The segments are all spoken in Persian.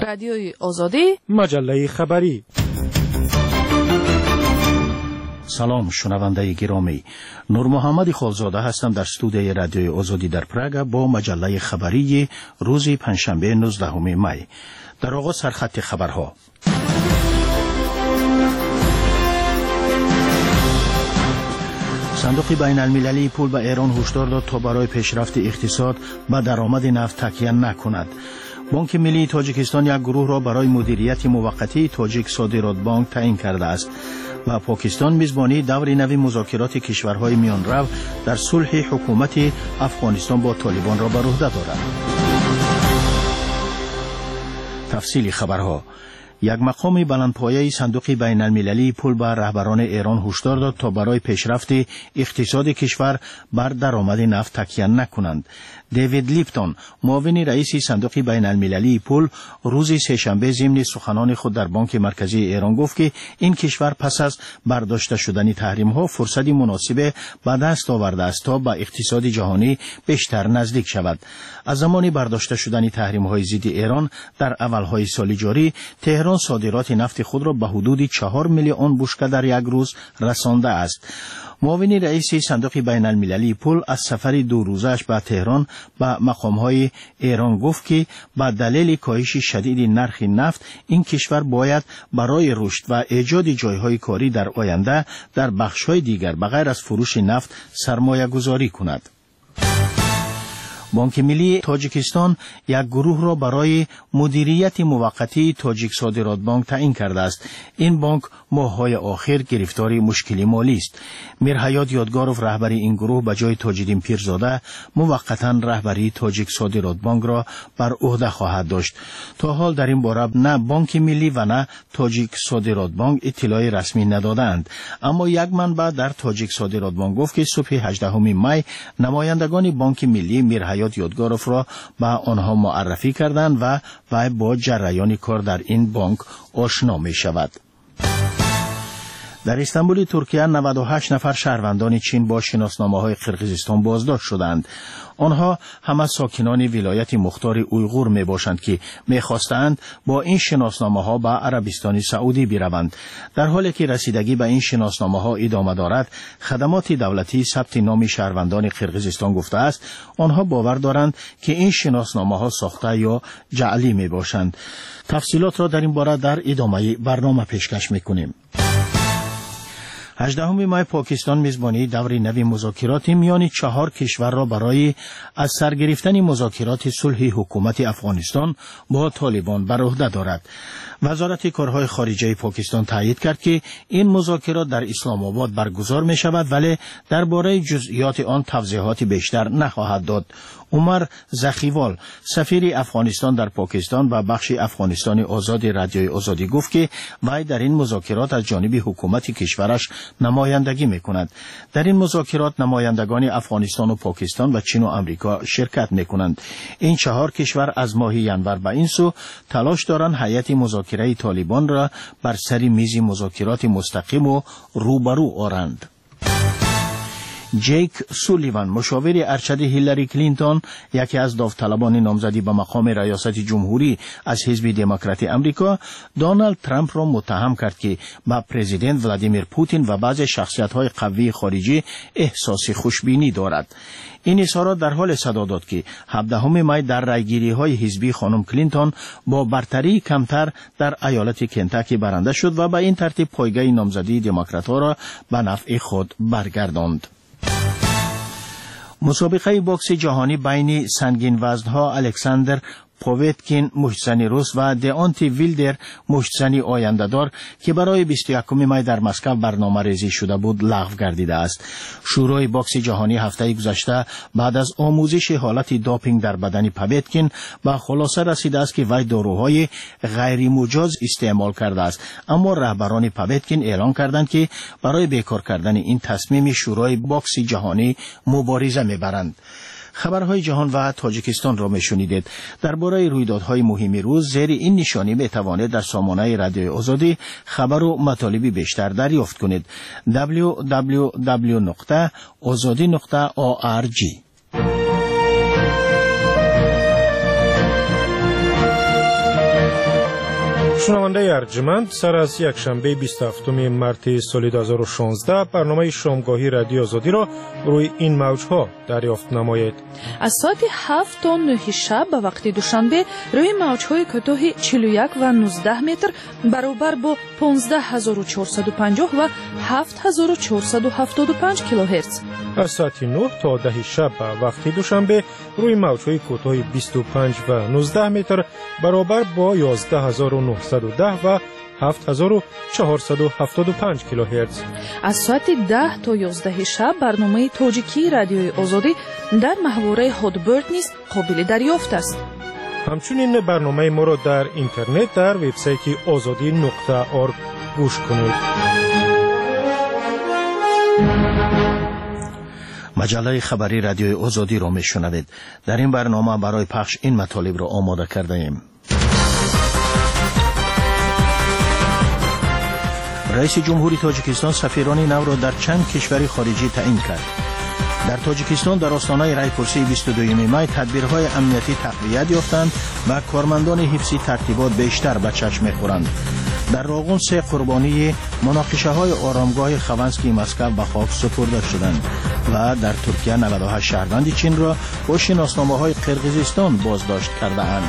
رادیوی آزادی، مجله خبری. سلام شنونده گرامی، نور محمد خالزاده هستم در استودیوی رادیوی آزادی در پراگ با مجله خبری روز پنجشنبه 19 می. در آغاز سرخط خبرها. صندوق بین المللی پول به ایران هشدار داد تا برای پیشرفت اقتصاد به درآمد نفت تکیه نکند. بانک ملی تاجیکستان یک گروه را برای مدیریت موقتی تاجیک صادرات بانک تعیین کرده است و پاکستان میزبانی دور نوی مذاکرات کشورهای میانرو در صلح حکومت افغانستان با طالبان را بر عهده دارد. تفصیل خبرها. یک مقام بلندپایه صندوق بین المللی پول به رهبران ایران هشدار داد تا برای پیشرفت اقتصاد کشور بر درآمد نفت تکیه نکنند. دیوید لیپتون، معاون رئیس صندوق بین المللی پول، روز سه‌شنبه ضمن سخنان خود در بانک مرکزی ایران گفت که این کشور پس از برداشته شدن تحریم ها فرصتی مناسب به دست آورده است تا به اقتصاد جهانی بیشتر نزدیک شود. از زمان برداشته شدن تحریم های ضد ایران در اول های سال جاری، تهران صادرات نفت خود را به حدود 4 میلیون بشکه در یک روز رسانده است. معاون رئیس صندوق بین المللی پول از سفر 2 روزش به تهران به مقام‌های ایران گفت که به دلیل کاهش شدید نرخ نفت این کشور باید برای رشد و ایجاد جایهای کاری در آینده در بخش‌های دیگر بغیر از فروش نفت سرمایه گذاری کند. بانک ملی تاجیکستان یک گروه را برای مدیریت موقتی تاجیک صادرات بانک تعیین کرده است. این بانک ماه‌های آخر گرفتار مشکلی مالی است. میرحیات یادگاروف رهبر این گروه به جای تاج‌الدین پیرزاده موقتا رهبری تاجیک صادرات بانک را بر عهده خواهد داشت. تا حال در این باره نه بانک ملی و نه تاجیک صادرات بانک اطلاع رسمی ندادند، اما یک منبع در تاجیک صادرات بانک گفت که صبح 18 می نمایندگان بانک ملی میرحیات یادگاروف را به آنها معرفی کردند و با جریان کار در این بانک آشنا می شود. در استانبول ترکیه 98 نفر شهروندان چین با شناسنامه‌های قرقیزستان بازداشت شدند. آنها همه ساکنان ولایت مختار اویغور می باشند که می خواستند با این شناسنامه‌ها به عربستان سعودی بروند. در حالی که رسیدگی به این شناسنامه‌ها ادامه دارد، خدمات دولتی ثبت نام شهروندان قرقیزستان گفته است آنها باور دارند که این شناسنامه‌ها ساخته یا جعلی می باشند. تفصیلات را در این باره در ادامه برنامه پیشکش می‌کنیم. 18 می پاکستان میزبانی دور نوی مذاکرات میان 4 کشور را برای از سر گرفتن مذاکرات صلح حکومت افغانستان با طالبان بر عهده دارد. وزارت کارهای خارجه پاکستان تایید کرد که این مذاکرات در اسلام آباد برگزار می شود، ولی درباره جزئیات آن توضیحات بیشتر نخواهد داد. عمر زخیوال، سفیر افغانستان در پاکستان و بخش افغانستان آزاد رادیوی آزادی گفت که وی در این مذاکرات از جانب حکومت کشورش نمایندگی می‌کند. در این مذاکرات نمایندگان افغانستان و پاکستان و چین و آمریکا شرکت می‌کنند. این 4 کشور از ماه ژانویه به این سو تلاش دارند هیئت مذاکره طالبان را بر سر میز مذاکرات مستقیم و روبرو آورند. جیک سولیوان، مشاور ارشد هیلاری کلینتون، یکی از داوطلبان نامزدی به مقام ریاست جمهوری از حزب دموکرات امریکا، دونالد ترامپ را متهم کرد که با پرزیدنت ولادیمیر پوتین و بعضی شخصیت‌های قوی خارجی احساس خوشبینی دارد. این اظهارات در حال صدا داد که 17 می در رایگیری‌های حزبی خانم کلینتون با برتری کمتر در ایالت کنتاکی برنده شد و به این ترتیب پایگاه نامزدی دموکرات‌ها را به نفع خود برگرداند. مسابقه باکس جهانی بین سنگین وزن‌ها الکساندر پووتکین مشتزن روس و دیانتی ویلدر مشتزن آینده‌دار که برای 21 می در مسکو برنامه ریزی شده بود لغو گردیده است. شورای باکس جهانی هفته گذشته بعد از آموزش حالت داپینگ در بدن پووتکین به خلاصه رسیده است که وی داروهای غیر مجاز استعمال کرده است، اما رهبران پووتکین اعلام کردند که برای بیکار کردن این تصمیم شورای باکس جهانی مبارزه می‌برند. خبرهای جهان و تاجیکستان را میشنیدید. درباره رویدادهای مهم روز زیر این نشانی میتوانید در سامانه رادیو آزادی خبر و مطالبی بیشتر دریافت کنید. www.azadi.org. شنونده ارجمند، سر از یک شنبه 27 مارس سال 2016 برنامه شامگاهی رادیو آزادی را روی این موج‌ها دریافت نمایید. از ساعت 7 تا 9 شب به وقت دوشنبه روی موج‌های کوتاه 41 و 19 متر برابر با 15450 و 7475 کیلوهرتز. از ساعت 9 تا 10 شب به وقت دوشنبه روی موج‌های کوتاه 25 و 19 متر برابر با 11910 و 7475 کیلوهرتز. از ساعت 10 تا 11 شب برنامه تاجیکی رادیوی آزادی در محوره هادبرد نیز قابل دریافت است. همچنین برنامه ما را در اینترنت در وبسایت azadi.org گوش کنید. مجله خبری رادیوی آزادی را میشنوید. در این برنامه برای پخش این مطالب را آماده کرده ایم. رئیس جمهوری تاجیکستان سفیران نو را در چند کشور خارجی تعیین کرد. در تاجیکستان در آستانه رایپرسی 22 می تدبیرهای امنیتی تقویت یافتند و کارمندان حفظی ترتیبات بیشتر به چشم می‌خورند. در راغون 3 قربانی مناقشه‌های آرامگاه خوانسکی مسکو به خاک سپرده شدند و در ترکیه 98 شهروند چین را با شناسنامه‌های قرقیزستان بازداشت کرده‌اند.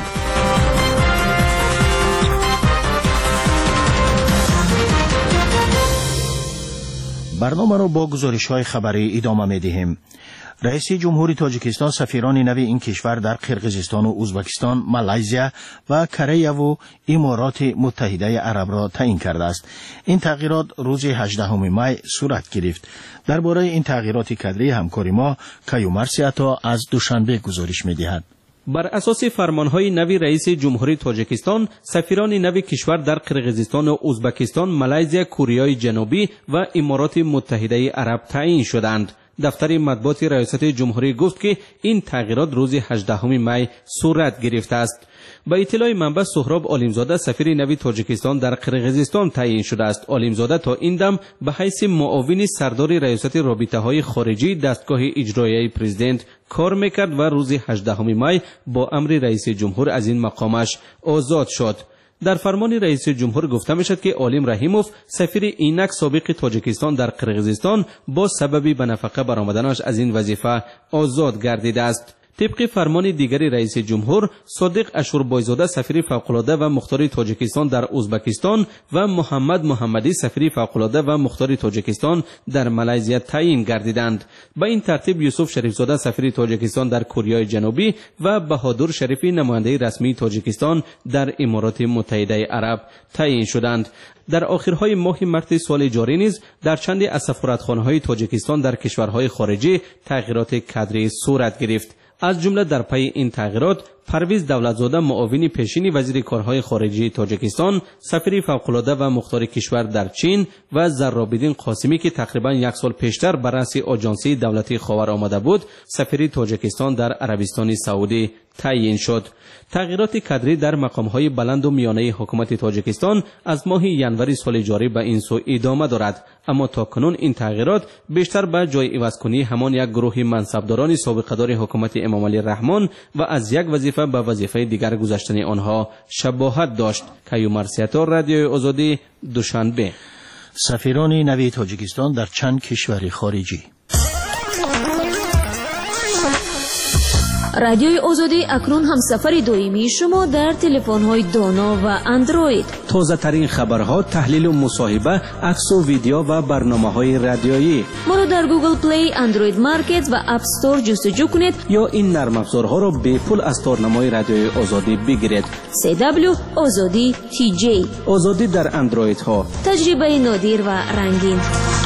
برنامه را با گزارش‌های خبری ادامه می‌دهیم. رئیس جمهوری تاجیکستان سفیران نو این کشور در قرقیزستان و ازبکستان، مالزی و کره و امارات متحده عرب را تعیین کرده است. این تغییرات روز 18 می صورت گرفت. درباره این تغییرات کادری همکاری ما کیومرث عطا از دوشنبه گزارش می‌دهد. بر اساس فرمانهای نوی رئیس جمهوری تاجیکستان، سفیران نوی کشور در قرقیزستان و ازبکستان، مالزی، کره جنوبی و امارات متحده عرب تعیین شدند. دفتر مطبوعات ریاست جمهوری گفت که این تغییرات روز 18 می صورت گرفته است. با اطلاع منبع سهراب علیمزاده سفیر نوی تاجیکستان در قرقیزستان تعیین شده است. علیمزاده تا این دم به حیث معاون سردار ریاست رابطه‌های خارجی دستگاه اجرایی پرزیدنت کار میکرد و روز 18 می با امر رئیس جمهور از این مقامش آزاد شد. در فرمان رئیس جمهور گفته میشد که عالم رحیموف سفیر اینک سابق تاجیکستان در قرقیزستان با سبب به نفقه برآمدنش از این وظیفه آزاد گردیده است. طبق فرمان دیگری رئیس جمهور، صادق اشوربایزاده سفیر فوق‌العاده و مختار تاجیکستان در ازبکستان و محمد محمدی سفیر فوق‌العاده و مختار تاجیکستان در مالزی تعیین گردیدند. به این ترتیب یوسف شریفزاده سفیر تاجیکستان در کره جنوبی و بهادر شریفی نماینده رسمی تاجیکستان در امارات متحده عرب تعیین شدند. در آخرهای ماه مارس سال جاری نیز در چند از سفارتخانه‌های تاجیکستان در کشورهای خارجی تغییرات کادری صورت گرفت. از جمله در پی این تغییرات پرویز دولتزاده معاون پیشین وزیر کارهای خارجی تاجیکستان، سفیر فوق‌العاده و مختار کشور در چین و زرابالدین قاسمی که تقریبا 1 سال پیشتر بر رأس آژانسی دولتی خاور آمده بود، سفیر تاجیکستان در عربستان سعودی تعیین شد. تغییرات کادری در مقام‌های بلند و میانه حکومت تاجیکستان از ماه ژانویه سال جاری به این سو ادامه دارد، اما تاکنون این تغییرات بیشتر به جای عوض‌کنی همان یک گروه منصبداران سابقه‌دار حکومت امام علی رحمان و از یک وظیفه به وظیفه دیگر گذشتن آنها شباهت داشت. کیومرث عطا، رادیوی آزادی، دوشنبه. سفیران نوی تاجیکستان در چند کشور خارجی. رادیوی آزادی اکنون هم سفر دائمی شما در تلفن‌های دانا و اندروید. تازه ترین خبرها، تحلیل و مصاحبه، عکس و ویدیو و برنامه‌های رادیویی. ما را در گوگل پلی، اندروید مارکت و اپ استور جستجو کنید یا این نرم افزارها را به پول از تارنمای رادیوی آزادی بگیرید. CW آزادی TJ. آزادی در اندروید ها. تجربه نادر و رنگین.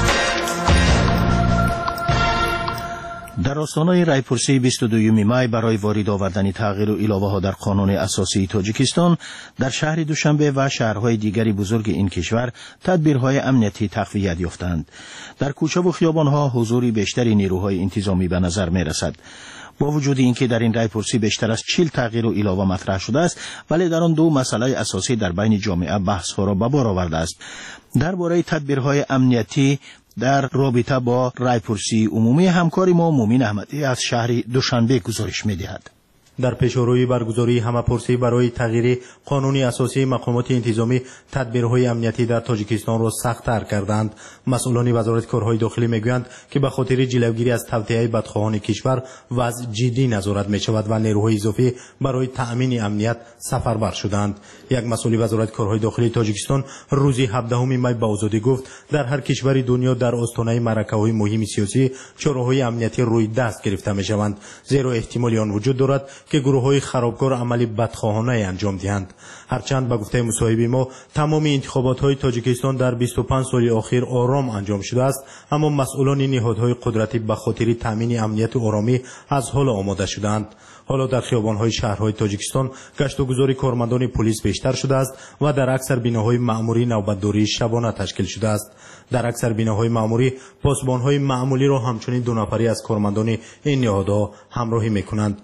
در آستانه رایپرسی 22 می برای وارد آوردن تغییر و علاوه ها در قانون اساسی تاجیکستان در شهر دوشنبه و شهرهای دیگری بزرگ این کشور تدبیرهای امنیتی تقویت یافتند. در کوچه و خیابانها حضور بیشتری نیروهای انتظامی به نظر می رسد. با وجود اینکه در این رایپرسی بیشتر از 40 تغییر و علاوه مطرح شده است، ولی در آن 2 مسئله اساسی در بین جامعه بحث ها را به بار آورده است. درباره تدبیرهای امنیتی در رابطه با رایپرسی عمومی همکاری ما مومین احمدی از شهر دوشنبه گزارش می‌دهد. در پیشروی برگزاری همه‌پرسی برای تغییر قانون اساسی مقامات انتظامی تدبیرهای امنیتی در تاجیکستان را سخت‌تر کردند. مسئولان وزارت کارهای داخلی میگویند که به خاطر جلوگیری از توطئه بدخواهان کشور وضع جدی نظارت می‌شود و نیروهای اضافی برای تأمین امنیت سفربر شدند. یک مسئول وزارت کارهای داخلی تاجیکستان روز 17 می به آزادی گفت در هر کشور دنیا در آستانه معرکه‌های مهم سیاسی چاره‌های امنیتی روی دست گرفته می‌شوند، زیرا احتمال آن وجود دارد که گروه‌های خرابکار عملی بدخواهانه انجام دهند. هرچند به گفته مصاحب ما تمام انتخابات‌های تاجیکستان در 25 سال اخیر آرام انجام شده است، اما مسئولان نهادهای قدرتی به خاطر تامین امنیت و آرامی از حال آماده شدند. حالا در خیابان‌های شهرهای تاجیکستان گشت و گذار کارمندان پلیس بیشتر شده است و در اکثر بیناهای مأموری نوبتداری شبانه تشکیل شده است. در اکثر بیناهای مأموری پاسبان‌های معمولی را همچنین 2 نفری از کارمندان این نهادها همراهی می‌کنند.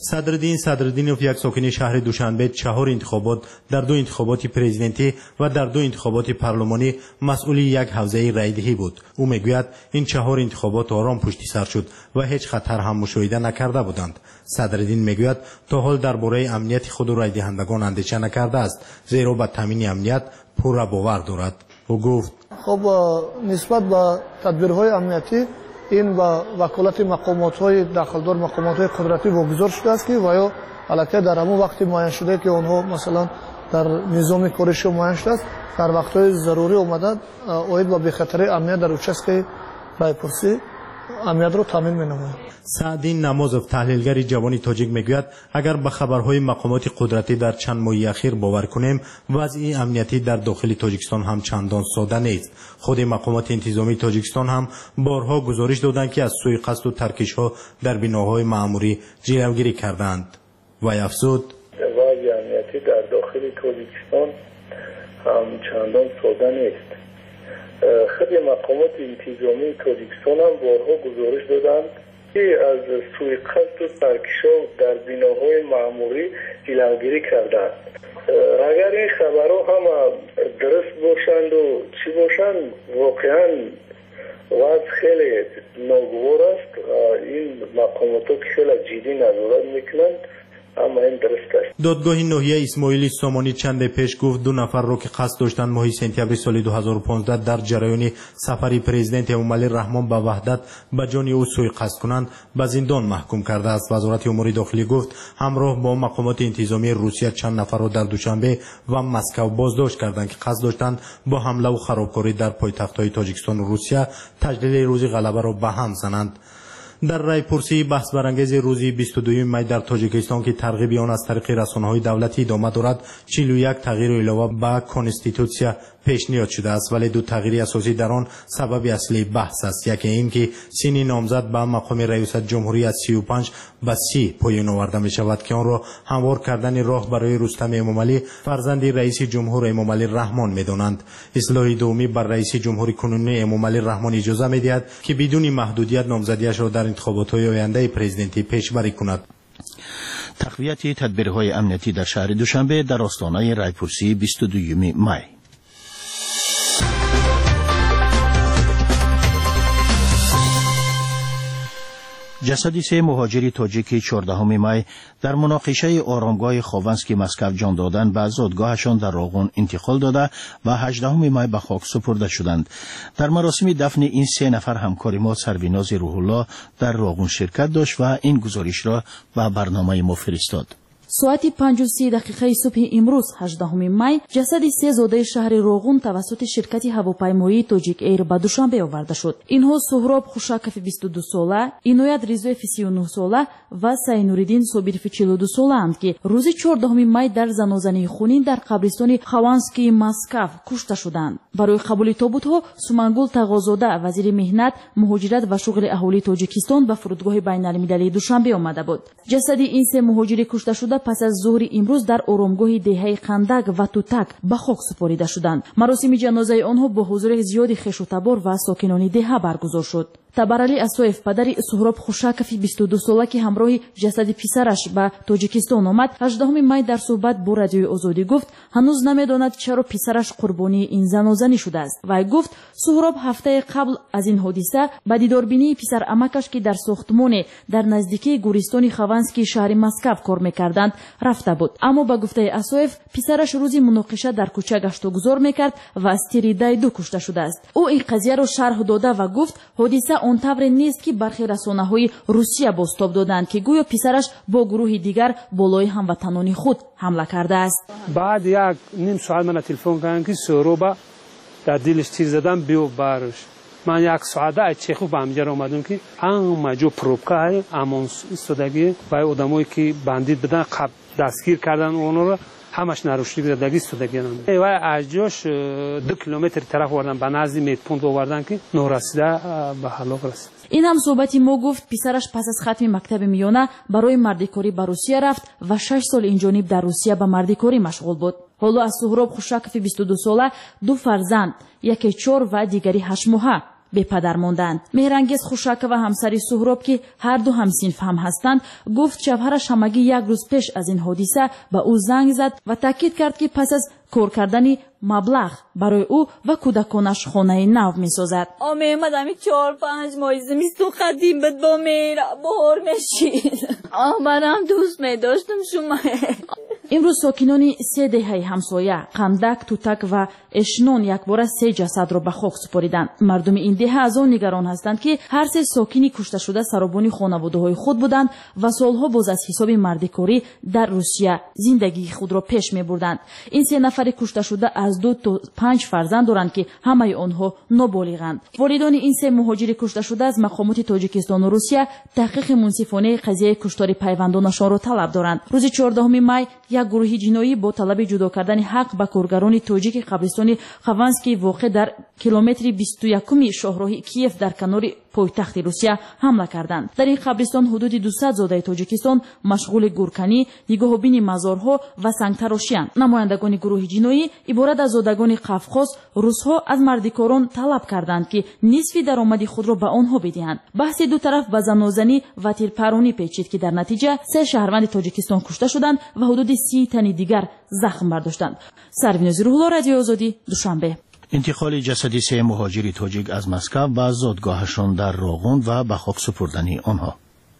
صدرالدینوف یک ساکن شهر دوشنبه 4 انتخابات در 2 انتخابات پرزیدنتی و در 2 انتخابات پارلمانی مسئول یک حوزه رایدهی بود. او میگوید این 4 انتخابات آرام پشت سر شد و هیچ خطر هم مشاهده نکرده بودند. صدرالدین میگوید تا حال درباره امنیت خود و رایدهندگان اندیشه نکرده است، زیرا به تامین امنیت پورا باور دارد. او گفت خب نسبت به تدبیرهای امنیتی این با وکالت مقامات‌های داخلدار مقامات‌های قدرتی واگذار شده است که ویا البته در همون وقتی معین شده که آنها مثلا در نظام کارش معین شده است، در وقت‌های ضروری اومدن اوید با بخطر امنیت در اوچسک رایپرسی امنیت رو تامین می‌نماید. سعدین نمازوف تحلیلگر جوانی تاجیک میگوید اگر به خبرهای مقامات قدرتی در چند ماه اخیر باور کنیم، وضع امنیتی در داخل تاجیکستان هم چندان ساده نیست. خود مقامات انتظامی تاجیکستان هم بارها گزارش دادند که از سوءقصد و ترکش‌ها در بناهای مأموری جلوگیری کردند. و افزود وضع امنیتی در داخل تاجیکستان هم چندان ساده نیست. خیلی مقامات انتظامی تاجیکستان هم بارها گزارش دادند که از سوءقصد و ترکش‌ها در بناهای معموری جلوگیری کردند. اگر این خبرها هم درست باشند و چی باشند، واقعا وضع خیلی ناگوار است. این مقامات که خیلی جدی نظارت میکنند، اما این درست است. دادگاه ناحیه اسماعیلی سامانی چند پیش گفت 2 نفر را که قصد داشتند ماه سپتامبر سال 2015 در جریان سفر پرزیدنت امومالی رحمان به وحدت به جان او سوءقصد کنند به زندان محکوم کرده است. وزارت امور داخلی گفت همراه با مقامات انتظامی روسیه چند نفر را در دوشنبه و مسکو بازداشت کردند که قصد داشتند با حمله و خرابکاری در پایتخت‌های تاجیکستان و روسیه تجلیل روز غلبه را به هم زنند. در رایپرسی بحث برانگیز روز 22 می در تاجیکستان که ترغیب آن از طریق رسانه‌های دولتی ادامه دارد، 41 تغییر علاوه به کانستیتوسیا پیشنهاد شده است، ولی 2 تغییر اساسی در آن سبب اصلی بحث است. یکی این که سن نامزد به مقام ریاست جمهوری از 35 به 30 پایین آورده می شود که آن را هموار کردن راه برای رستم امومالی فرزند رئیس جمهور امومالی رحمان می دانند. اصلاح دومی بر رئیس جمهوری کنونی امومالی رحمان اجازه می دهد که بدون محدودیت نامزدیش را در انتخابات آینده پرزیدنتی پیشبری کند. تقویت تدبیرهای امنیتی در شهر دوشنبه در آستانه رایپرسی 22 می. جسد 3 مهاجر تاجیک 14 می در مناقشه آرامگاه خاونسکی مسکو جان دادن به زادگاهشان در راغون انتقال داده و 18 می به خاک سپرده شدند. در مراسم دفن این 3 نفر همکار ما سرویناز روح الله در راغون شرکت داشت و این گزارش را به برنامه ما فرستاد. ساعت 5:30 صبح امروز 18 می جسد 3 زاده شهر راغون توسط شرکت هواپیمایی تاجیک ایر به دوشنبه آورده شد. اینها سهراب خوشاکف 22 ساله، اینایت ریزویف 39 ساله و سینوریدین صابیرف 42 ساله اند که روز 14 می در زنازنی خونین در قبرستان خوانسکی مسکو کشته شدند. برای قبول تابوت‌ها سومنگل تقازاده وزیر مهنت، مهاجرت و شغل اهالی تاجیکستان به فرودگاه بین‌المللی دوشنبه آمده بود. جسد این 3 مهاجر کشته شده پس از ظهر امروز در آرامگاه دهه خندق و توتک به خاک سپاریده شدند. مراسم جنازه آنها با حضور زیاد خویش و تبار و ساکنان دهه برگزار شد. табарали асоев падари суҳроб хушакови 22 сола ки ҳамроҳи ҷасади писараш ба тоҷикистон омад 18 май дар суҳбат бо радиои озодӣ гуфт ҳанӯз намедонад чаро писараш қурбонии ин занозанӣ шудааст. вай гуфт суҳроб ҳафтаи қабл аз ин ҳодиса ба дидорбинии писарамакаш ки дар сохтмоне дар наздикии гӯристони хованскии шаҳри Москав кор мекарданд рафта буд. аммо ба гуфтаи асоев писараш рӯзи муноқиша дар кӯча гаштугузор мекард ва аз тири дайду кушта шудааст. ӯ ин қазияро шарҳ дода ва гуфт ҳодиса он тавре нест ки бархи расонаҳои Русия бостоб доданд ки гӯё писараш бо гурӯҳи дигар болои ҳамватанони худ ҳамла кардааст. баъд як ним соат мана телефон карданд ки суҳроба дар дилиш тир задан биё барш. ман як соата аз чехов ба ҳамҷар омадам ки ҳама ҷо пробка амон истодагӣ ва одамое ки бандит будан қаб дастгир кардан онро ҳамаш нарушдӣ дадагӣ истодагӣ ва аз ҷош 2 километри тараф овардан ба назди медпункт овардан ки норасида ба ҳалок расид. ин ҳам суҳбати мо гуфт писараш пас аз хатми мактаби миёна барои мардикорӣ ба Русия рафт ва 6 сол инҷониб дар Русия ба мардикорӣ машғул буд. ҳоло аз суҳроб хушакови 22 сола 2 фарзанд, яке 4 ва дигари 8 моҳа бепадар монданд. меҳрангез хушакова ҳамсари суҳроб ки ҳарду ҳамсинф ҳам ҳастанд гуфт шавҳараш ҳамагӣ як рӯз пеш аз ин ҳодиса ба ӯ занг зад ва таъкид кард ки пас аз кор кардани маблағ барои ӯ ва кӯдаконаш хонаи нав месозад. меомад ҳами 4-5 моҳи зимистон қадим буд бо мера баҳор мешид. барам дӯст медоштам шума. имрӯз сокинони 3 деҳаи ҳамсоя Қандак, Тутак ва Эшнон якбора 3 ҷасадро ба хок супориданд. мардуми ин деҳа аз он нигарон ҳастанд ки ҳар 3 сокини кушташуда саробони хонаводаҳои худ буданд ва солҳо боз аз ҳисоби мардикорӣ дар Русия зиндагии худро пеш мебурданд. ин 3 нафари кушташуда аз 2 то 5 фарзанд доранд ки ҳамаи онҳо ноболиғанд. волидони ин 3 муҳоҷири кушташуда аз мақомоти Тоҷикистону Русия таҳқиқи мунсифонаи қазияи куштори пайвандонашонро талаб доранд. рӯзи 14 май як гурӯҳи ҷиноӣ бо талаби ҷудо кардани ҳақ ба коргарони тоҷики қабристони Хованский воқеъ дар километри 21 шоҳроҳи Киев дар канори пойтахти Русия ҳамла карданд. дар ин қабристон ҳудуди 200 зодаи Тоҷикистон машғули гурканӣ, нигоҳубини мазорҳо ва сангтарошиянд. намояндагони гурӯҳи ҷиноӣ иборат аз зодагони Қавқоз русҳо аз мардикорон талаб карданд ки нисфи даромади худро ба онҳо бидиҳанд. баҳси ду тараф ба занозанӣ ва тирпаронӣ печид ки дар натиҷа 3 шаҳрванди Тоҷикистон кушта шуданд ва ҳудуди 30 тани дигар захм бардоштанд. Сарвинози Рӯҳулло, Радиои Озодӣ, Душанбе. интиқоли ҷасади 3 муҳоҷири тоҷик аз Москав ба зодгоҳашон дар Роғун ва ба хок супурдани онҳо.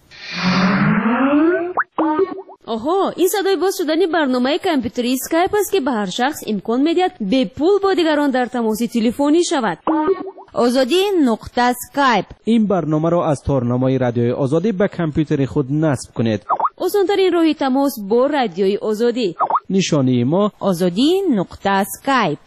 оҳо, ин садои боз шудани барномаи компютери скайп аст ки ба ҳар шахс имкон медиҳад бепул бо дигарон дар тамоси телефонӣ шавад. озодӣ нуқта скайп. این برنامه را از تارنامه رادیوی آزادی به کامپیوتر خود نصب کنید. осонтарин роҳи тамос бо радиои озодӣ. نشانی ما озодӣ нуқта скайп.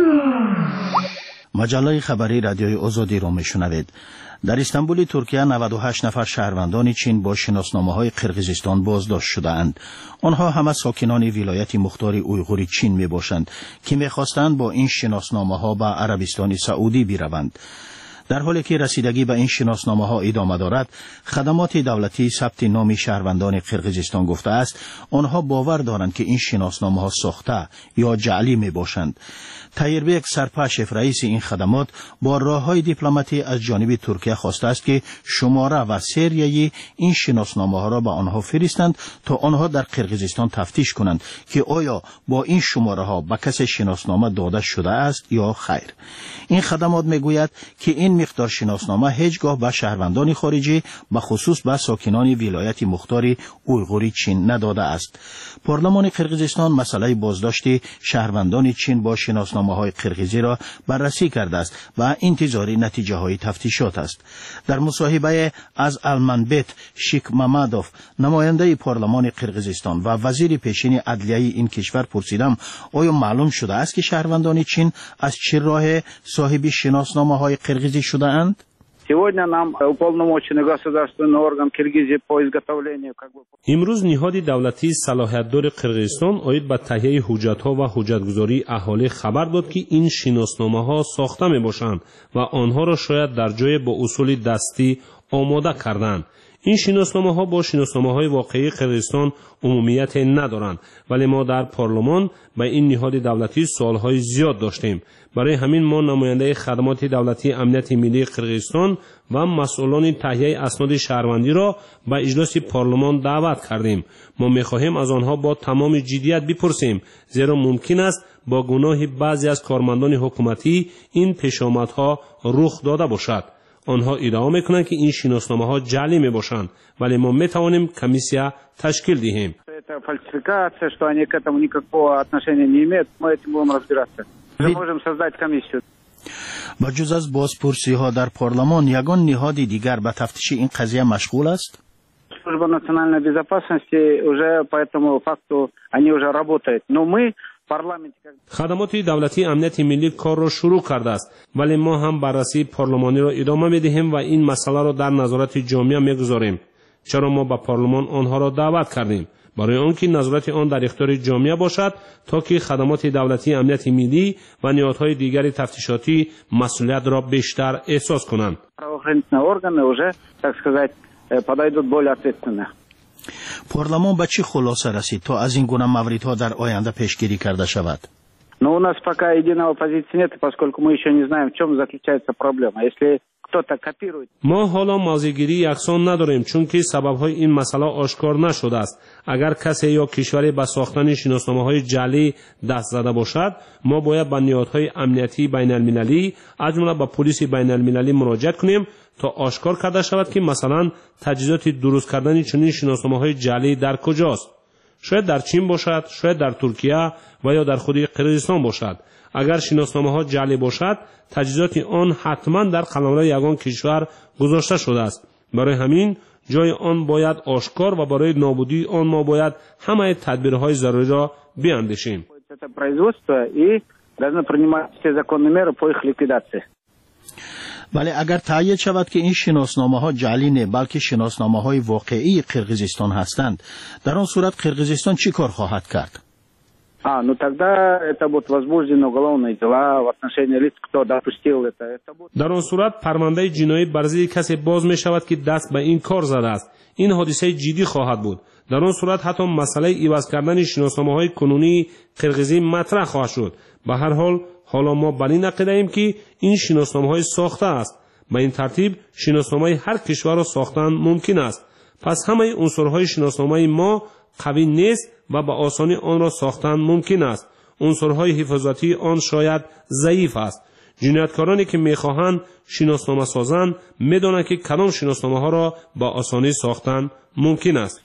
маҷаллаи хабари радиои озодӣ ро мешунавед. дар Истанбули Туркия 98 нафар шаҳрвандони чин бо шиносномаҳои Қирғизистон боздошт шудаанд. онҳо ҳама сокинони вилояти мухтори уйғури чин мебошанд ки мехостанд бо ин шиносномаҳо ба Арабистони Саудӣ бираванд. در حالی که رسیدگی به این شناسنامه ها ادامه دارد، خدمات دولتی ثبت نام شهروندان قرقیزستان گفته است آنها باور دارند که این شناسنامه ها ساخته یا جعلی می باشند. تایربک سرپاشف رئیس این خدمات با راههای دیپلماتی از جانب ترکیه خواسته است که شماره و سریه این شناسنامه ها را به آنها فرستند تا آنها در قرقیزستان تفتیش کنند که آیا با این شماره ها به کسی شناسنامه داده شده است یا خیر. این خدمات میگوید که این مقدار شناسنامه هیچگاه به شهروندان خارجی به خصوص به ساکنان ولایت مختار اویغوری چین نداده است. پارلمان قرقیزستان مسئله بازداشت شهروندان چین با شناسنامه های قرقیزی را بررسی کرده است و انتظار نتیجه های تفتیشات است. در مصاحبه از المنبت شیک ممدوف نماینده پارلمان قرقیزستان و وزیر پیشین عدلیه این کشور پرسیدم آیا معلوم شده است که شهروندان چین از چه راه صاحب شناسنامه های قرقیزی شده اند؟ امروز نهاد دولتی صلاحیت‌دار قرقیزستان آید به تهیه حجت‌ها و حجت‌گذاری اهالی خبر داد که این شناسنامه‌ها ساخته می‌باشند و آنها را شاید در جای با اصول دستی آماده کردند. این شناسنامه ها با شناسنامه های واقعی قرقیزستان عمومیت ندارند، ولی ما در پارلمان به این نهاد دولتی سوالهای زیاد داشتیم. برای همین ما نماینده خدمات دولتی امنیت ملی قرقیزستان و مسئولان تهیه اسناد شهروندی را به اجلاس پارلمان دعوت کردیم. ما می‌خواهیم از آنها با تمام جدیت بپرسیم، زیرا ممکن است با گناه بعضی از کارمندان حکومتی این پیشامدها رخ داده باشد. آنها ادعا میکنند که این شناسنامه‌ها جعلی میباشند، ولی ما میتوانیم کمیسیا تشکیل دهیم. Это фальсификация, что они к этому никакого отношения не имеют. Мы этим будем разбираться. Мы можем создать комиссию. با جز از بازپرسی ها در پارلمان یگان نهاد دیگر به تفتیش این قضیه مشغول است؟ Служба национальной безопасности уже по этому факту они уже работают. Но мы خدمات دولتی امنیت ملی کار را شروع کرده است، ولی ما هم بررسی پارلمانی را ادامه می‌دهیم و این مسئله را در نظارت جامعه می‌گذاریم. چرا ما به پارلمان آنها را دعوت کردیم؟ برای آنکه نظارت آن در اختیار جامعه باشد تا که خدمات دولتی امنیت ملی و نهادهای دیگر تفتیشاتی مسئولیت را بیشتر احساس کنند. پارلمان به چه خلاصه رسید تا از این گونه موردها در آینده پیشگیری کرده شود؟ Но у нас пока единого позиции нет, поскольку мы еще не знаем, в чем заключается проблема. Если кто-то копирует... ما حالا موضع‌گیری یکسان نداریم چون که سبب‌های این مسئله آشکار نشده است. اگر کسی یا کشوری به ساختن شناسنامه‌های جعلی دست زده باشد، ما باید به نهادهای امنیتی بین‌المللی، از جمله به پلیس بین‌المللی مراجعه کنیم تا آشکار کرده شود که مثلا تجهیزات درست کردن چنین شناسنامه‌های جعلی در کجاست. شاید در چین باشد، شاید در ترکیه و یا در خود قرقیزستان باشد. اگر شناسنامه‌ها جعلی باشد، تجهیزات آن حتما در قلمرو یگان کشور گذاشته شده است. برای همین جای آن باید آشکار و برای نابودی آن ما باید همه تدبیرهای ضروری را بیاندیشیم. ولی اگر تایید شود که این شناسنامه ها جعلی نه بلکه شناسنامه های واقعی قرقیزستان هستند، در آن صورت قرقیزستان چی کار خواهد کرد؟ Ну тогда это будут возбуждены уголовные дела в отношении лиц, кто допустил это. در آن صورت پرونده جنایی بر ضد کسی باز می شود که دست به این کار زده است. این حادثه جدی خواهد بود. در آن صورت حتی مسئله عوض کردن شناسنامه های کنونی قرقیزی مطرح خواهد شد. به هر حال حالا ما بر این عقیده ایم که این شناسنامه های ساخته است. به این ترتیب شناسنامه هر کشور را ساختن ممکن است. پس همه عنصرهای شناسنامه ما قوی نیست و به آسانی آن را ساختن ممکن است. عنصرهای حفاظتی آن شاید ضعیف است. جنایتکارانی که میخواهند شناسنامه سازند میدانند که کدام شناسنامه ها را به آسانی ساختن ممکن است.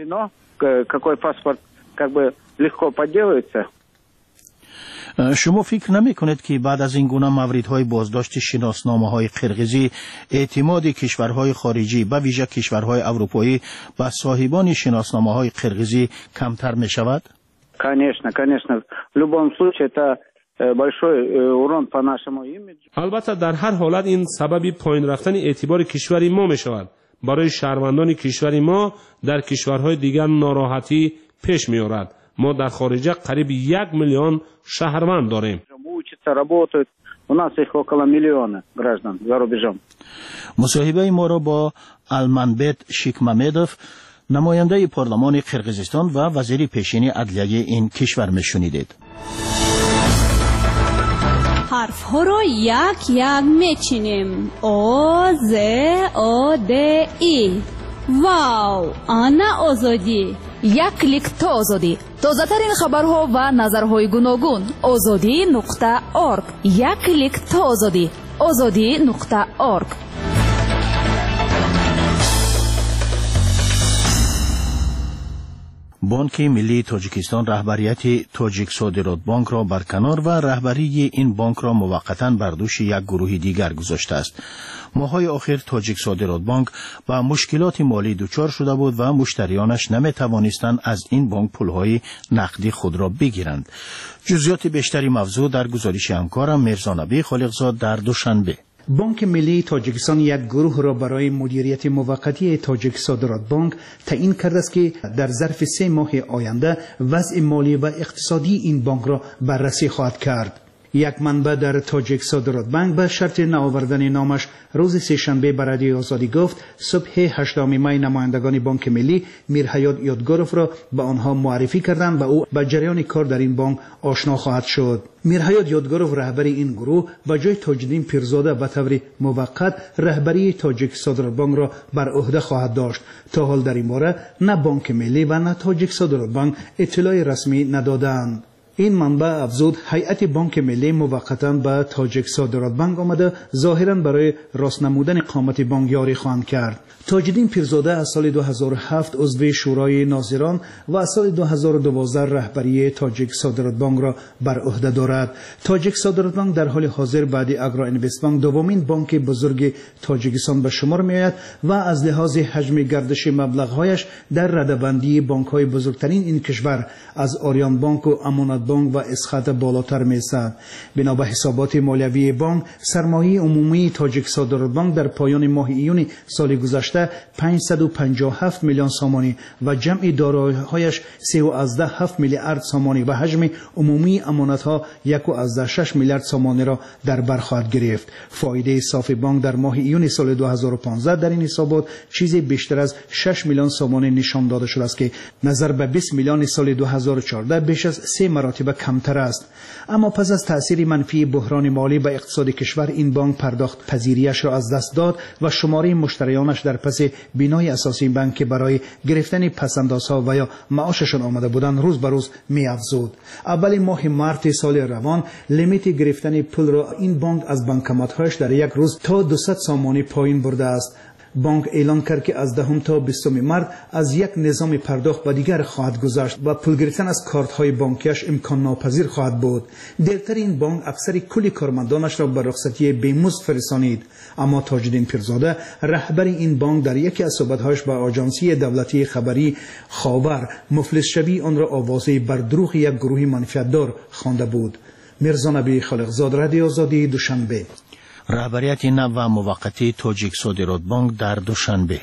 شما فکر نمی کنید که بعد از این گونه موردهای بازداشت شناسنامه های قرقیزی اعتماد کشورهای خارجی به ویژه کشورهای اروپایی به صاحبان شناسنامه های قرقیزی کمتر می شود؟ Конечно. В любом случае это большой урон по нашему имиджу. البته در هر حالت این سبب پایین رفتن اعتبار کشور ما می شود. برای شهروندان کشور ما در کشورهای دیگر ناراحتی پیش می آورد. ما در خارج قریب 1 میلیون شهروند داریم. У нас их около миллиона граждан за рубежом. مصاحبه ما را با المنبت شیکمامدوف نماینده پارلمان قرقیزستان و وزیر پیشین عدلیه این کشور میشنیدید. حرف ها را یک یک میچینیم. او ز او د ای. واو، آنا آزادی. یک کلیک تا آزادی. تازه‌ترین خبرها و نظرهای گوناگون. azadi.org. یک کلیک تا آزادی. azadi.org. بانک ملی تاجیکستان رهبریت تاجیک صادرات بانک را برکنار و رهبری این بانک را موقتا بر دوش یک گروه دیگر گذاشته است. ماه‌های آخر تاجیک صادرات بانک با مشکلات مالی دچار شده بود و مشتریانش نمی‌توانستند از این بانک پولهای نقدی خود را بگیرند. جزئیات بیشتری موضوع در گزارش همکارم میرزا نبی خالقزاد در دوشنبه. بانک ملی تاجیکستان یک گروه را برای مدیریت موقتی تاجیک صادرات بانک تعیین کرده است که در ظرف 3 ماه آینده وضع مالی و اقتصادی این بانک را بررسی خواهد کرد. یک منبع در تاجیک صادرات بانک به شرط نآوردن نامش روز سه‌شنبه به رادیوی آزادی گفت صبح 8 می نمایندگان بانک ملی میرحیات یادگاروف را به آنها معرفی کردند و او به جریان کار در این بانک آشنا خواهد شد. میرحیات یادگاروف رهبری این گروه به جای تاج‌الدین پیرزاده به طور موقت رهبری تاجیک صادرات بانک را بر عهده خواهد داشت. تا حال در این باره نه بانک ملی و نه تاجیک صادرات بانک اطلاع رسمی ندادند. این منبع افزود هیئت بانک ملی موقتا به تاجیک صادرات بانک آمده ظاهرا برای راست نمودن اقامت بانک یاری خواهند کرد. تاج‌الدین پیرزاده از سال 2007 عضو شورای ناظران و از سال 2012 رهبری تاجیک صادرات بانک را بر عهده دارد. تاجیک صادرات بانک در حال حاضر بعد اگرا اینوست بانک دومین بانک بزرگ تاجیکستان به شمار میآید و از لحاظ حجم گردش مبلغ‌هایش در رده‌بندی بانک‌های بزرگترین این کشور از آریان بانک و امانت بانک و اسخط بالاتر می‌ایستد. بنا به حسابات مالیوی بانک سرمایه عمومی تاجیک صادرات بانک در پایان ماه ایون سال گذشته 557 میلیون سامانی و جمع دارایی‌هایش 3.7 میلیارد سامانی و حجم عمومی امانت‌ها 1.6 میلیارد سامانی را در بر خواهد گرفت. فایده صافی بانک در ماه ایون سال 2015 در این حسابات چیزی بیشتر از 6 میلیون سامانی نشان داده شده است که نظر به 20 میلیون سال 2014 بیش از 3 مراتب کمتر است. اما پس از تأثیر منفی بحران مالی به اقتصاد کشور این بانک پرداخت پذیریش را از دست داد و شماره مشتریانش در پس بینای اساسی بانک که برای گرفتن پسندازها و یا معاششان آمده بودند روز به روز می‌افزود. اول ماه مارت سال روان لیمیت گرفتن پول را این بانک از بانکمات‌هایش در یک روز تا 200 سامانی پایین برده است. بانک اعلان کرد که از 10 تا 20 مارت از یک نظام پرداخت به دیگر خواهد گذشت و پول گرفتن از کارت‌های بانکیش امکان ناپذیر خواهد بود. دیرتر این بانک اکثر کل کارمندانش را به رخصتی بیمزد فرستانید. اما تاج‌الدین پیرزاده رهبر این بانک در یکی از صحبت‌هایش با آژانسی دولتی خبری خاور مفلس شوی آن را آوازه بر دروغ یک گروه منفعت‌دار خوانده بود. میرزا نبی خالقزاد، رادیو آزادی، دوشنبه. رهبریت نو و موقتی تاجیک صادرات بانک در دوشنبه.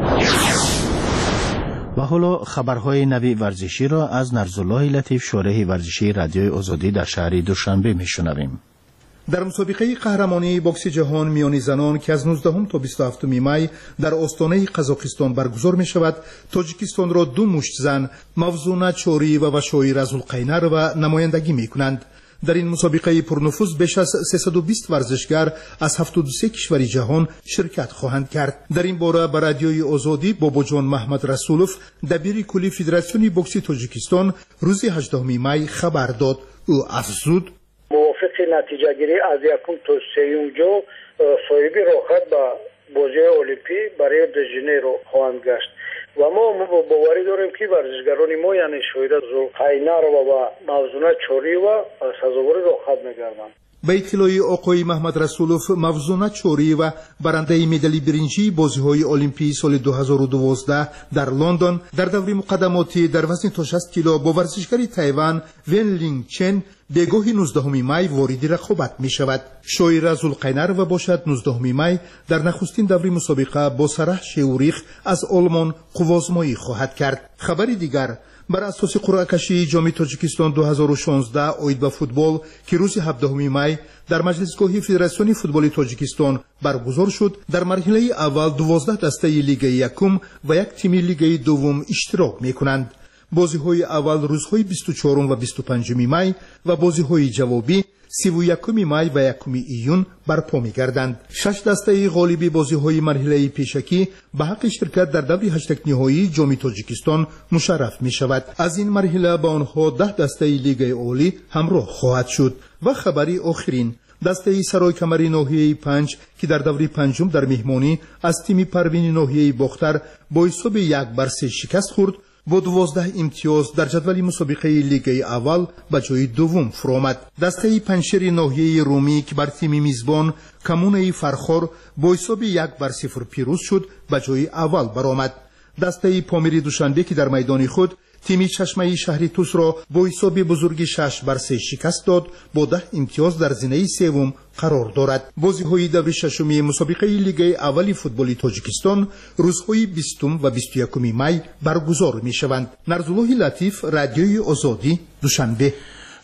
و حالا خبرهای نوی ورزشی را از نرزالله لطیف، شارح ورزشی رادیوی آزادی در شهر دوشنبه میشنویم. در مسابقه قهرمانی بوکس جهان میان زنان که از 19 تا 27 می در استانه قزاقستان برگزار می شود، تاجیکستان را 2 مشت زن موزونه چوری و وشوی رزالقینر و نمایندگی می کنند. در این مسابقه پرنفوذ بیش از 320 ورزشگر از 73 کشور جهان شرکت خواهند کرد. در این باره به رادیوی آزادی باباجان محمد رسولوف، دبیر کلی فدراسیون بوکس تاجیکستان، روز 18 می خبر داد. او افزود: موافق نتیجه گیری از 1 تا 3 جو صاحب راحت به بازی المپی برای ریو د ژانیرو خواهند گشت و ما باوری داریم که ورزشگران ما یعنی شویده زلقینر و موزونه چوری و سزاوار راحت میگردند. به اطلاع آقای محمد رسولوف، موزونه چوری و برنده مدال برنجی بازی‌های المپی سال 2012 در لندن در دوره مقدماتی در وزن تا 60 کیلو با ورزشگر تایوان ون لینگ چن بگاه 19 می وارد رقابت می شود. شوی رزالقینر و باشد 19 می در نخستین دوره مسابقه با سرح شیوریخ از آلمان قوازمایی خواهد کرد. خبری دیگر، بر اساس قرعه کشی جام تاجیکستان 2016 اوید به فوتبال که روز 17 می در مجلسگاه فدراسیون فوتبال تاجیکستان برگزار شد، در مرحله اول 12 دسته لیگ یکم و یک تیم لیگ دوم اشتراک می‌کنند. بازی‌های اول روزهای 24 و 25 می و بازی‌های جوابی 31 می و 1 ایون برپا می‌گردند. 6 دسته غالب بازی‌های مرحله پیشکی به حق شرکت در دور 8 نهایی جام تاجیکستان مشرف می‌شود. از این مرحله با آنها 10 دسته لیگ عالی همراه خواهد شد. و خبری آخرین، دسته سرای کمری ناحیه 5 که در دوره پنجم در مهمانی از تیم پروین ناحیه باختر با حساب 1-3 شکست خورد، با 12 امتیاز در جدول مسابقه لیگ اول به جای دوم فرآمد. دسته پنشر ناحیه رومی که بر تیم میزبان کمونه فرخور با حساب 1-0 پیروز شد به جای اول برآمد. دسته پامیر دوشنبه که در میدان خود تیم چشمه شهری توس را با حساب بزرگ 6-3 شکست داد، با 10 امتیاز در زینه سوم قرار دارد. بازی‌های دور ششمی مسابقه لیگ اولی فوتبال تاجیکستان روزهای 20 و 21 می برگزار می‌شوند. نرزالله لطیف، رادیوی آزادی، دوشنبه.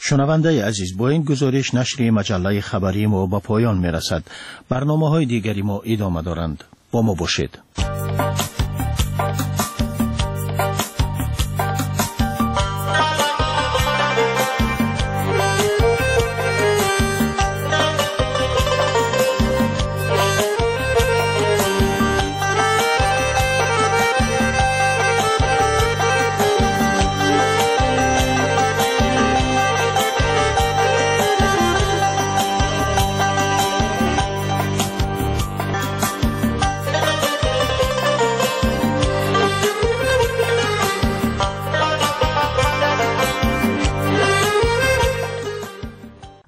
شنونده عزیز، با این گزارش نشر مجله خبری ما به پایان میرسد. برنامه‌های دیگری ما ادامه دارند. با ما باشید.